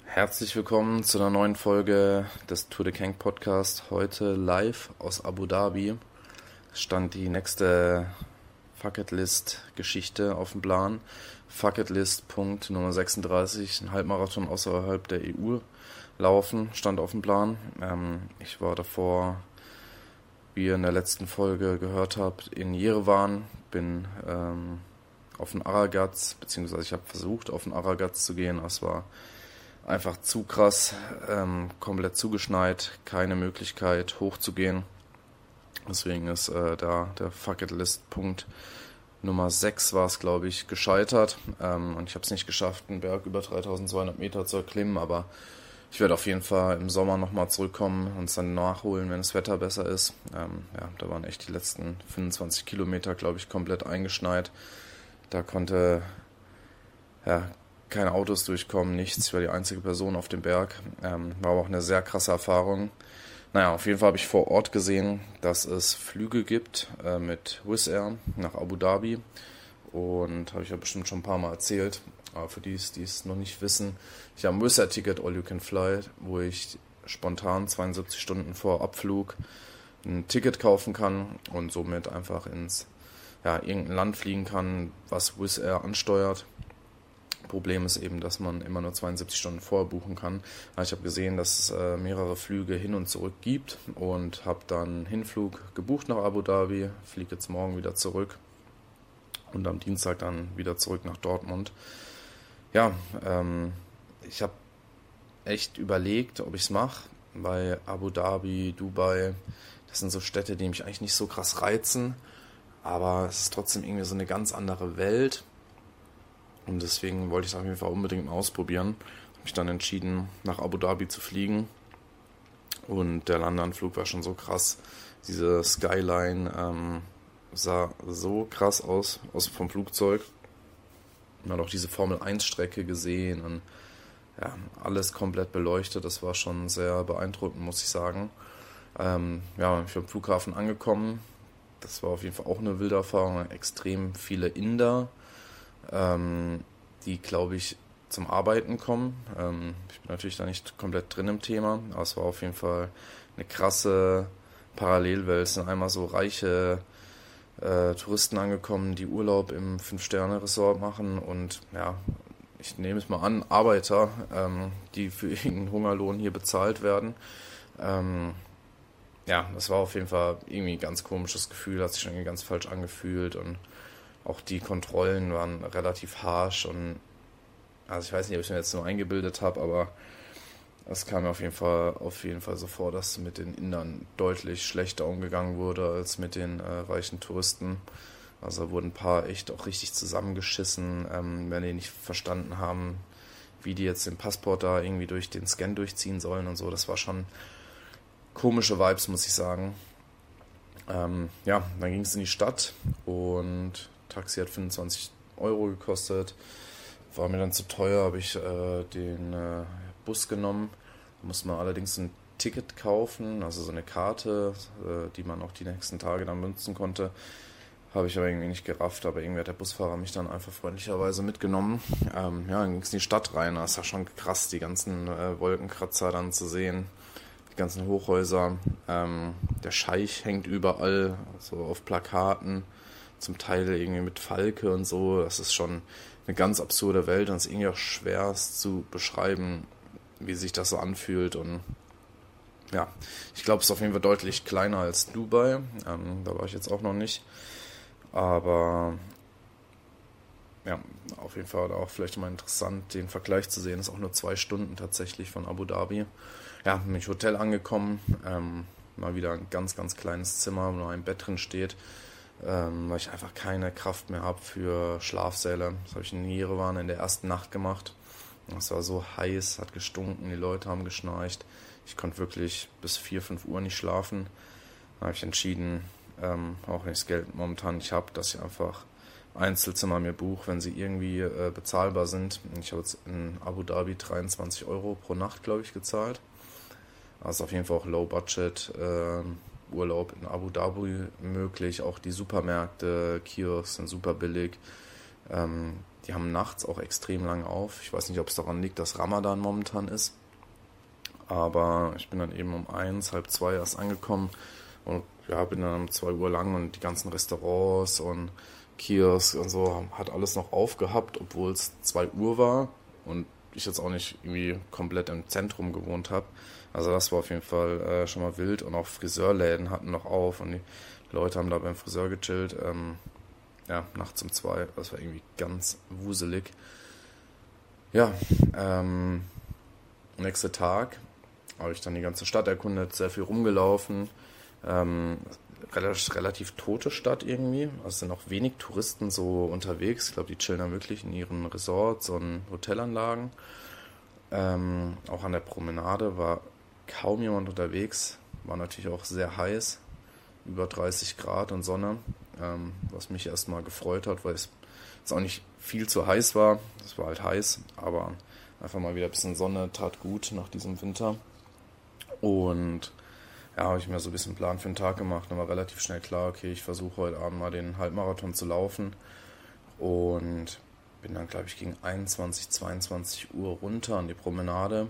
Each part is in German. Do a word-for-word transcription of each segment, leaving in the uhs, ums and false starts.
Herzlich willkommen zu einer neuen Folge des Tour de Keng Podcast. Heute live aus Abu Dhabi. Stand die nächste Fucketlist-Geschichte auf dem Plan. Fucketlist Punkt Nummer sechsunddreißig, ein Halbmarathon außerhalb der E U laufen, stand auf dem Plan. Ähm, ich war davor, wie ihr in der letzten Folge gehört habt, in Jerewan. Bin ähm, auf den Aragats, beziehungsweise ich habe versucht, auf den Aragats zu gehen. Es war einfach zu krass, ähm, komplett zugeschneit, keine Möglichkeit hochzugehen. Deswegen ist äh, da der Fucketlist-Punkt Nummer sechs war es, glaube ich, gescheitert. Ähm, und ich habe es nicht geschafft, einen Berg über dreitausendzweihundert Meter zu erklimmen, aber ich werde auf jeden Fall im Sommer nochmal zurückkommen und es dann nachholen, wenn das Wetter besser ist. Ähm, ja, da waren echt die letzten fünfundzwanzig Kilometer, glaube ich, komplett eingeschneit. Da konnte ja keine Autos durchkommen, nichts. Ich war die einzige Person auf dem Berg. Ähm, war aber auch eine sehr krasse Erfahrung. Naja, auf jeden Fall habe ich vor Ort gesehen, dass es Flüge gibt äh, mit Wizz Air nach Abu Dhabi. Und habe ich ja bestimmt schon ein paar Mal erzählt. Aber für die, die es noch nicht wissen, ich habe ein Wizz Air-Ticket All You Can Fly, wo ich spontan zweiundsiebzig Stunden vor Abflug ein Ticket kaufen kann und somit einfach ins ja, irgendein Land fliegen kann, was Wizz Air ansteuert. Problem ist eben, dass man immer nur zweiundsiebzig Stunden vorher buchen kann. Aber ich habe gesehen, dass es äh, mehrere Flüge hin und zurück gibt und habe dann einen Hinflug gebucht nach Abu Dhabi, fliege jetzt morgen wieder zurück und am Dienstag dann wieder zurück nach Dortmund. Ja, ähm, ich habe echt überlegt, ob ich es mache, weil Abu Dhabi, Dubai, das sind so Städte, die mich eigentlich nicht so krass reizen, aber es ist trotzdem irgendwie so eine ganz andere Welt. Und deswegen wollte ich es auf jeden Fall unbedingt mal ausprobieren. Habe mich dann entschieden, nach Abu Dhabi zu fliegen. Und der Landeanflug war schon so krass. Diese Skyline ähm, sah so krass aus, aus vom Flugzeug. Man hat auch diese Formel eins Strecke gesehen und ja, alles komplett beleuchtet. Das war schon sehr beeindruckend, muss ich sagen. Ähm, ja, ich bin am Flughafen angekommen. Das war auf jeden Fall auch eine wilde Erfahrung. Extrem viele Inder, Ähm, die, glaube ich, zum Arbeiten kommen. Ähm, ich bin natürlich da nicht komplett drin im Thema, aber es war auf jeden Fall eine krasse Parallelwelt. Es sind einmal so reiche äh, Touristen angekommen, die Urlaub im Fünf-Sterne-Resort machen und ja, ich nehme es mal an, Arbeiter, ähm, die für ihren Hungerlohn hier bezahlt werden. Ähm, ja, das war auf jeden Fall irgendwie ein ganz komisches Gefühl, hat sich schon irgendwie ganz falsch angefühlt und auch die Kontrollen waren relativ harsch und also ich weiß nicht, ob ich mir jetzt nur eingebildet habe, aber es kam mir auf jeden Fall auf jeden Fall so vor, dass mit den Indern deutlich schlechter umgegangen wurde als mit den äh, reichen Touristen. Also da wurden ein paar echt auch richtig zusammengeschissen, ähm, wenn die nicht verstanden haben, wie die jetzt den Passport da irgendwie durch den Scan durchziehen sollen und so. Das war schon komische Vibes, muss ich sagen. Ähm, ja, dann ging es in die Stadt und Taxi hat fünfundzwanzig Euro gekostet. War mir dann zu teuer, habe ich äh, den äh, Bus genommen. Da musste man allerdings ein Ticket kaufen, also so eine Karte, äh, die man auch die nächsten Tage dann benutzen konnte. Habe ich aber irgendwie nicht gerafft, aber irgendwie hat der Busfahrer mich dann einfach freundlicherweise mitgenommen. Ähm, ja, dann ging es in die Stadt rein. Das war schon krass, die ganzen äh, Wolkenkratzer dann zu sehen. Die ganzen Hochhäuser. Ähm, der Scheich hängt überall, so auf Plakaten. Zum Teil irgendwie mit Falke und so. Das ist schon eine ganz absurde Welt und es ist irgendwie auch schwer zu beschreiben, wie sich das so anfühlt. Und ja, ich glaube, es ist auf jeden Fall deutlich kleiner als Dubai. Ähm, da war ich jetzt auch noch nicht. Aber ja, auf jeden Fall auch vielleicht mal interessant, den Vergleich zu sehen. Das ist auch nur zwei Stunden tatsächlich von Abu Dhabi. Ja, bin ich Hotel angekommen. Ähm, mal wieder ein ganz, ganz kleines Zimmer, wo nur ein Bett drin steht. Ähm, weil ich einfach keine Kraft mehr habe für Schlafsäle. Das habe ich in Jerewan in der ersten Nacht gemacht. Es war so heiß, hat gestunken, die Leute haben geschnarcht. Ich konnte wirklich bis vier, fünf Uhr nicht schlafen. Dann habe ich entschieden, ähm, auch wenn ich das Geld momentan nicht habe, dass ich einfach Einzelzimmer mir buche, wenn sie irgendwie äh, bezahlbar sind. Ich habe jetzt in Abu Dhabi dreiundzwanzig Euro pro Nacht, glaube ich, gezahlt. Also auf jeden Fall auch Low Budget. Ähm, Urlaub in Abu Dhabi möglich, auch die Supermärkte, Kiosks sind super billig. Ähm, die haben nachts auch extrem lange auf. Ich weiß nicht, ob es daran liegt, dass Ramadan momentan ist. Aber ich bin dann eben um eins, halb zwei erst angekommen und ja, bin dann um zwei Uhr lang und die ganzen Restaurants und Kiosks und so hat alles noch aufgehabt, obwohl es zwei Uhr war und ich jetzt auch nicht irgendwie komplett im Zentrum gewohnt habe. Also das war auf jeden Fall äh, schon mal wild und auch Friseurläden hatten noch auf und die Leute haben da beim Friseur gechillt. Ähm, ja, nachts um zwei, das war irgendwie ganz wuselig. Ja, ähm, nächster Tag habe ich dann die ganze Stadt erkundet, sehr viel rumgelaufen. Ähm, relativ, relativ tote Stadt irgendwie. Also es sind auch wenig Touristen so unterwegs. Ich glaube, die chillen dann wirklich in ihren Resorts und Hotelanlagen. Ähm, auch an der Promenade war kaum jemand unterwegs. War natürlich auch sehr heiß. Über dreißig Grad und Sonne. Ähm, was mich erstmal gefreut hat, weil es jetzt auch nicht viel zu heiß war. Es war halt heiß, aber einfach mal wieder ein bisschen Sonne tat gut nach diesem Winter. Und ja, habe ich mir so ein bisschen einen Plan für den Tag gemacht. Dann war relativ schnell klar, okay, ich versuche heute Abend mal den Halbmarathon zu laufen. Und bin dann, glaube ich, gegen einundzwanzig, zweiundzwanzig Uhr runter an die Promenade.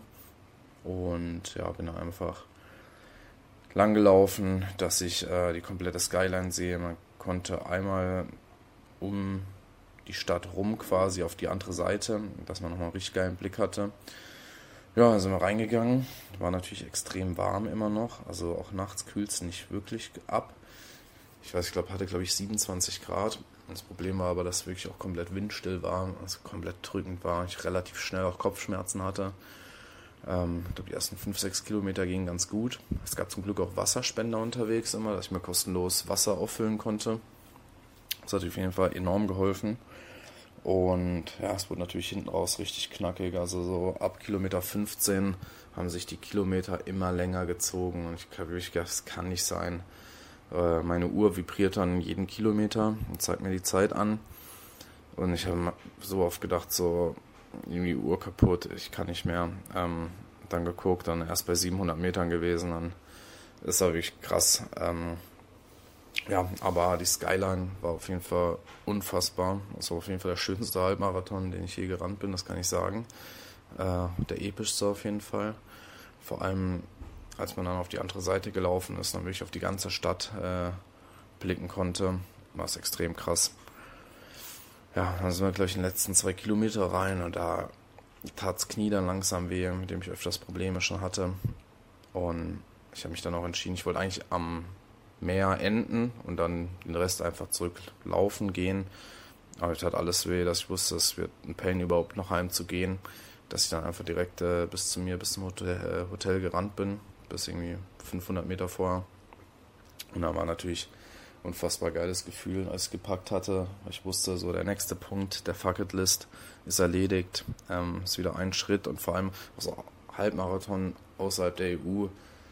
Und ja, bin dann einfach lang gelaufen, dass ich äh, die komplette Skyline sehe. Man konnte einmal um die Stadt rum quasi auf die andere Seite, dass man nochmal einen richtig geilen Blick hatte. Ja, dann sind wir reingegangen. War natürlich extrem warm immer noch. Also auch nachts kühlt es nicht wirklich ab. Ich weiß, ich glaube, hatte glaube ich siebenundzwanzig Grad. Das Problem war aber, dass es wirklich auch komplett windstill war, also komplett drückend war. Ich relativ schnell auch Kopfschmerzen hatte. Ähm, ich glaube, die ersten fünf, sechs Kilometer gingen ganz gut. Es gab zum Glück auch Wasserspender unterwegs immer, dass ich mir kostenlos Wasser auffüllen konnte. Das hat auf jeden Fall enorm geholfen. Und ja, es wurde natürlich hinten raus richtig knackig. Also so ab Kilometer fünfzehn haben sich die Kilometer immer länger gezogen. Und ich habe wirklich gedacht, das kann nicht sein. Äh, meine Uhr vibriert dann jeden Kilometer und zeigt mir die Zeit an. Und ich habe so oft gedacht, so irgendwie Uhr kaputt, ich kann nicht mehr. Ähm, dann geguckt, dann erst bei siebenhundert Metern gewesen. Dann ist das wirklich krass. Ähm, Ja, aber die Skyline war auf jeden Fall unfassbar. Das war auf jeden Fall der schönste Halbmarathon, den ich je gerannt bin, das kann ich sagen. Äh, der epischste auf jeden Fall. Vor allem, als man dann auf die andere Seite gelaufen ist, dann wirklich auf die ganze Stadt äh, blicken konnte, war es extrem krass. Ja, dann sind wir gleich in den letzten zwei Kilometer rein und da tat das Knie dann langsam weh, mit dem ich öfters Probleme schon hatte. Und ich habe mich dann auch entschieden, ich wollte eigentlich am Meer enden und dann den Rest einfach zurücklaufen gehen. Aber es tat alles weh, dass ich wusste, es wird ein Pain überhaupt noch heimzugehen, dass ich dann einfach direkt äh, bis zu mir, bis zum Hotel, äh, Hotel gerannt bin, bis irgendwie fünfhundert Meter vorher. Und da war natürlich ein unfassbar geiles Gefühl, als ich gepackt hatte. Ich wusste, so der nächste Punkt der Fucketlist ist erledigt, ähm, ist wieder ein Schritt und vor allem so Halbmarathon außerhalb der E U.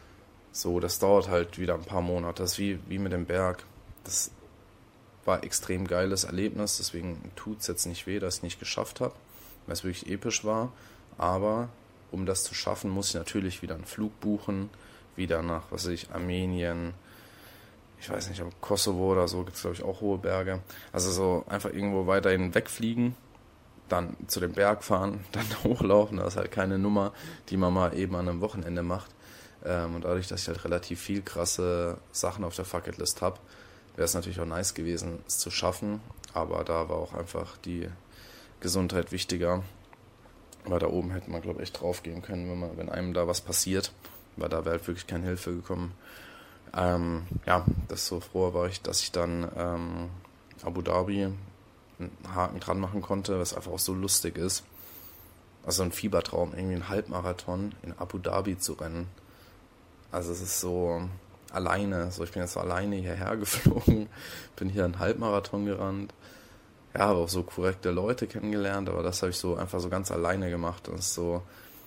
So, das dauert halt wieder ein paar Monate. Das ist wie, wie mit dem Berg. Das war ein extrem geiles Erlebnis, deswegen tut es jetzt nicht weh, dass ich es nicht geschafft habe, weil es wirklich episch war. Aber um das zu schaffen, muss ich natürlich wieder einen Flug buchen, wieder nach, was weiß ich, Armenien, ich weiß nicht, Kosovo oder so, gibt es glaube ich auch hohe Berge. Also so einfach irgendwo weiterhin wegfliegen, dann zu dem Berg fahren, dann hochlaufen. Das ist halt keine Nummer, die man mal eben an einem Wochenende macht. Ähm, und dadurch, dass ich halt relativ viel krasse Sachen auf der Fucketlist habe, wäre es natürlich auch nice gewesen, es zu schaffen. Aber da war auch einfach die Gesundheit wichtiger. Weil da oben hätte man, glaube ich, echt drauf gehen können, wenn, man, wenn einem da was passiert. Weil da wäre halt wirklich keine Hilfe gekommen. Ähm, ja, desto froher war ich, dass ich dann ähm, Abu Dhabi einen Haken dran machen konnte, was einfach auch so lustig ist. Also ein Fiebertraum, irgendwie einen Halbmarathon in Abu Dhabi zu rennen. Also es ist so alleine, so ich bin jetzt so alleine hierher geflogen, bin hier einen Halbmarathon gerannt, ja, habe auch so korrekte Leute kennengelernt, aber das habe ich so einfach so ganz alleine gemacht und es ist so,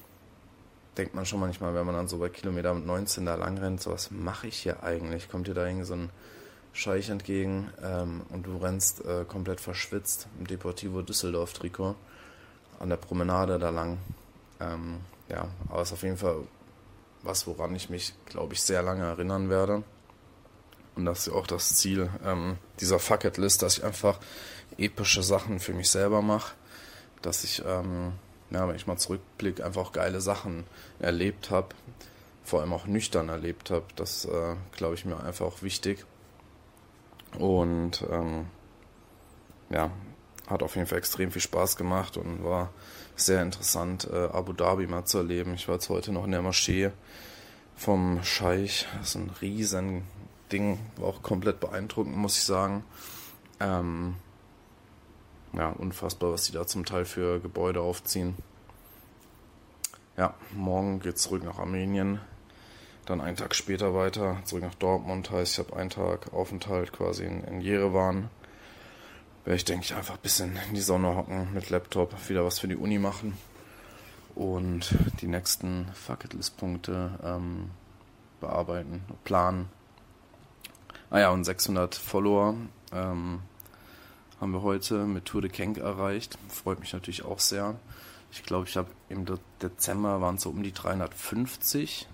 denkt man schon manchmal, wenn man dann so bei Kilometer neunzehn da lang rennt, so was mache ich hier eigentlich, kommt dir da irgendwie so ein Scheich entgegen ähm, und du rennst äh, komplett verschwitzt im Deportivo Düsseldorf Trikot an der Promenade da lang, ähm, ja, aber es ist auf jeden Fall was, woran ich mich, glaube ich, sehr lange erinnern werde. Und das ist auch das Ziel ähm, dieser Fucketlist, dass ich einfach epische Sachen für mich selber mache. dass ich, ähm, ja, wenn ich mal zurückblicke, einfach auch geile Sachen erlebt habe, vor allem auch nüchtern erlebt habe. Das, äh, glaube ich, mir einfach auch wichtig. Und ähm, ja, hat auf jeden Fall extrem viel Spaß gemacht und war sehr interessant, äh, Abu Dhabi mal zu erleben. Ich war jetzt heute noch in der Moschee vom Scheich. Das ist ein riesen Ding, war auch komplett beeindruckend, muss ich sagen. Ähm, ja, unfassbar, was die da zum Teil für Gebäude aufziehen. Ja, morgen geht's zurück nach Armenien. Dann einen Tag später weiter, zurück nach Dortmund. Heißt, ich habe einen Tag Aufenthalt quasi in, in Jerewan. Werde ich, denke ich, einfach ein bisschen in die Sonne hocken mit Laptop, wieder was für die Uni machen und die nächsten Fucketlist-Punkte ähm, bearbeiten, planen. Ah ja, und sechshundert Follower ähm, haben wir heute mit Tour de Kenk erreicht. Freut mich natürlich auch sehr. Ich glaube, ich habe im Dezember waren es so um die dreihundertfünfzig.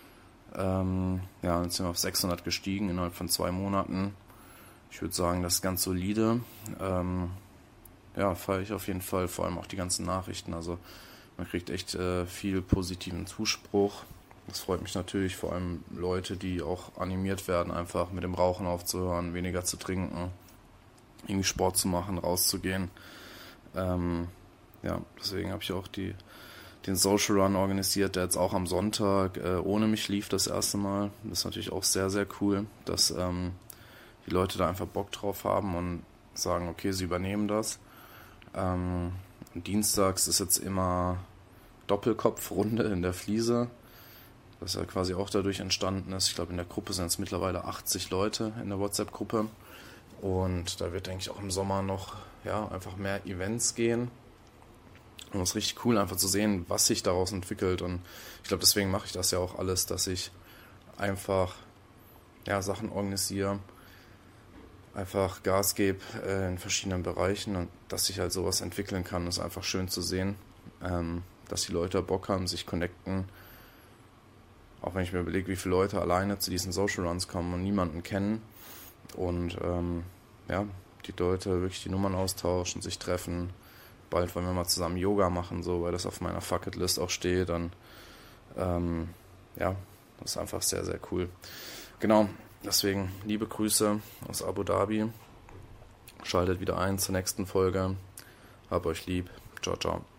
Ähm, ja, jetzt sind wir auf sechshundert gestiegen innerhalb von zwei Monaten. Ich würde sagen, das ist ganz solide. Ähm, ja, feiere ich auf jeden Fall, vor allem auch die ganzen Nachrichten. Also man kriegt echt äh, viel positiven Zuspruch. Das freut mich natürlich, vor allem Leute, die auch animiert werden, einfach mit dem Rauchen aufzuhören, weniger zu trinken, irgendwie Sport zu machen, rauszugehen. Ähm, ja, deswegen habe ich auch die, den Social Run organisiert, der jetzt auch am Sonntag äh, ohne mich lief das erste Mal. Das ist natürlich auch sehr, sehr cool, dass ähm, die Leute da einfach Bock drauf haben und sagen, okay, sie übernehmen das. Ähm, dienstags ist jetzt immer Doppelkopfrunde in der Fliese, das ja quasi auch dadurch entstanden ist. Ich glaube, in der Gruppe sind es mittlerweile achtzig Leute in der WhatsApp-Gruppe. Und da wird, denke ich, auch im Sommer noch ja, einfach mehr Events gehen. Und es ist richtig cool, einfach zu sehen, was sich daraus entwickelt. Und ich glaube, deswegen mache ich das ja auch alles, dass ich einfach ja, Sachen organisiere, einfach Gas gebe äh, in verschiedenen Bereichen und dass sich halt sowas entwickeln kann, ist einfach schön zu sehen, ähm, dass die Leute Bock haben, sich connecten. Auch wenn ich mir überlege, wie viele Leute alleine zu diesen Social Runs kommen und niemanden kennen und ähm, ja, die Leute wirklich die Nummern austauschen, sich treffen. Bald wollen wir mal zusammen Yoga machen, so, weil das auf meiner Fucketlist auch steht. Dann ähm, ja, das ist einfach sehr, sehr cool. Genau. Deswegen liebe Grüße aus Abu Dhabi. Schaltet wieder ein zur nächsten Folge. Hab euch lieb. Ciao, ciao.